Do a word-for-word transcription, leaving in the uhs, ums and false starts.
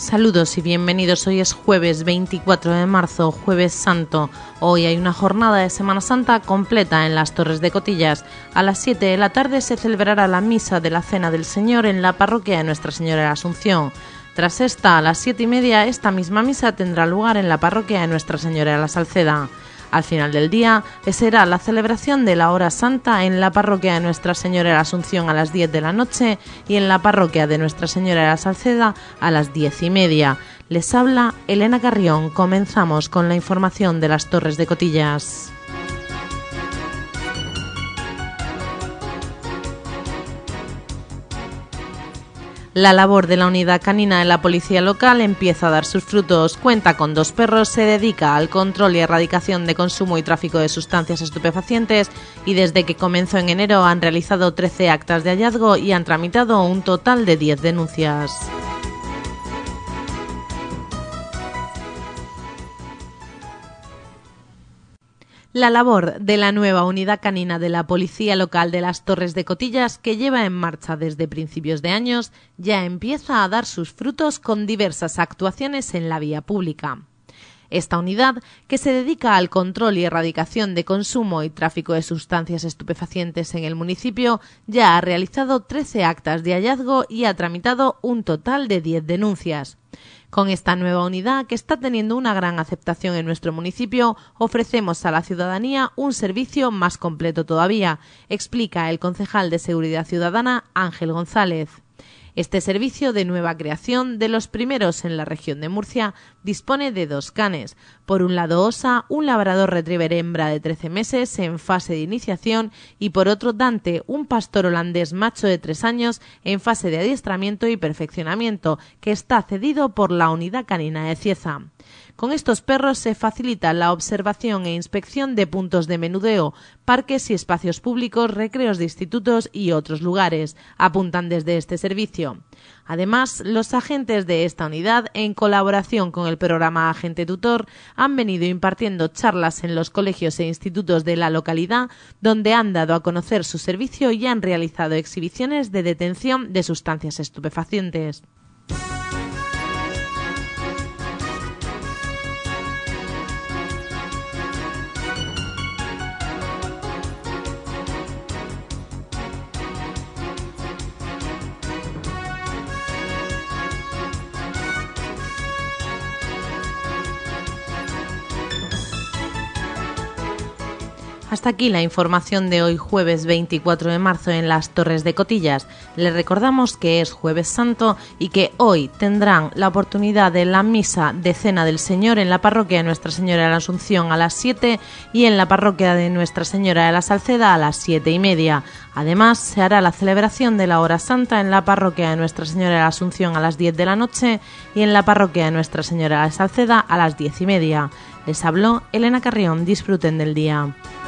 Saludos y bienvenidos. Hoy es jueves veinticuatro de marzo, jueves santo. Hoy hay una jornada de Semana Santa completa en las Torres de Cotillas. A las siete de la tarde se celebrará la misa de la Cena del Señor en la parroquia de Nuestra Señora de la Asunción. Tras esta, a las siete y media, esta misma misa tendrá lugar en la parroquia de Nuestra Señora de la Salceda. Al final del día será la celebración de la Hora Santa en la parroquia de Nuestra Señora de la Asunción a las diez de la noche y en la parroquia de Nuestra Señora de la Salceda a las diez y media. Les habla Elena Carrión. Comenzamos con la información de las Torres de Cotillas. La labor de la unidad canina de la policía local empieza a dar sus frutos. Cuenta con dos perros, se dedica al control y erradicación de consumo y tráfico de sustancias estupefacientes y desde que comenzó en enero han realizado trece actas de hallazgo y han tramitado un total de diez denuncias. La labor de la nueva unidad canina de la Policía Local de las Torres de Cotillas, que lleva en marcha desde principios de años, ya empieza a dar sus frutos con diversas actuaciones en la vía pública. Esta unidad, que se dedica al control y erradicación de consumo y tráfico de sustancias estupefacientes en el municipio, ya ha realizado trece actas de hallazgo y ha tramitado un total de diez denuncias. Con esta nueva unidad, que está teniendo una gran aceptación en nuestro municipio, ofrecemos a la ciudadanía un servicio más completo todavía, explica el concejal de Seguridad Ciudadana, Ángel González. Este servicio de nueva creación, de los primeros en la región de Murcia, dispone de dos canes. Por un lado Osa, un labrador retriever hembra de trece meses en fase de iniciación, y por otro Dante, un pastor holandés macho de tres años en fase de adiestramiento y perfeccionamiento, que está cedido por la unidad canina de Cieza. Con estos perros se facilita la observación e inspección de puntos de menudeo, parques y espacios públicos, recreos de institutos y otros lugares, apuntan desde este servicio. Además, los agentes de esta unidad, en colaboración con el programa Agente Tutor, han venido impartiendo charlas en los colegios e institutos de la localidad, donde han dado a conocer su servicio y han realizado exhibiciones de detención de sustancias estupefacientes. Hasta aquí la información de hoy, jueves veinticuatro de marzo, en las Torres de Cotillas. Les recordamos que es Jueves Santo y que hoy tendrán la oportunidad de la misa de Cena del Señor en la parroquia de Nuestra Señora de la Asunción a las siete y en la parroquia de Nuestra Señora de la Salceda a las siete y media. Además, se hará la celebración de la Hora Santa en la parroquia de Nuestra Señora de la Asunción a las diez de la noche y en la parroquia de Nuestra Señora de la Salceda a las diez y media. Les habló Elena Carrión. Disfruten del día.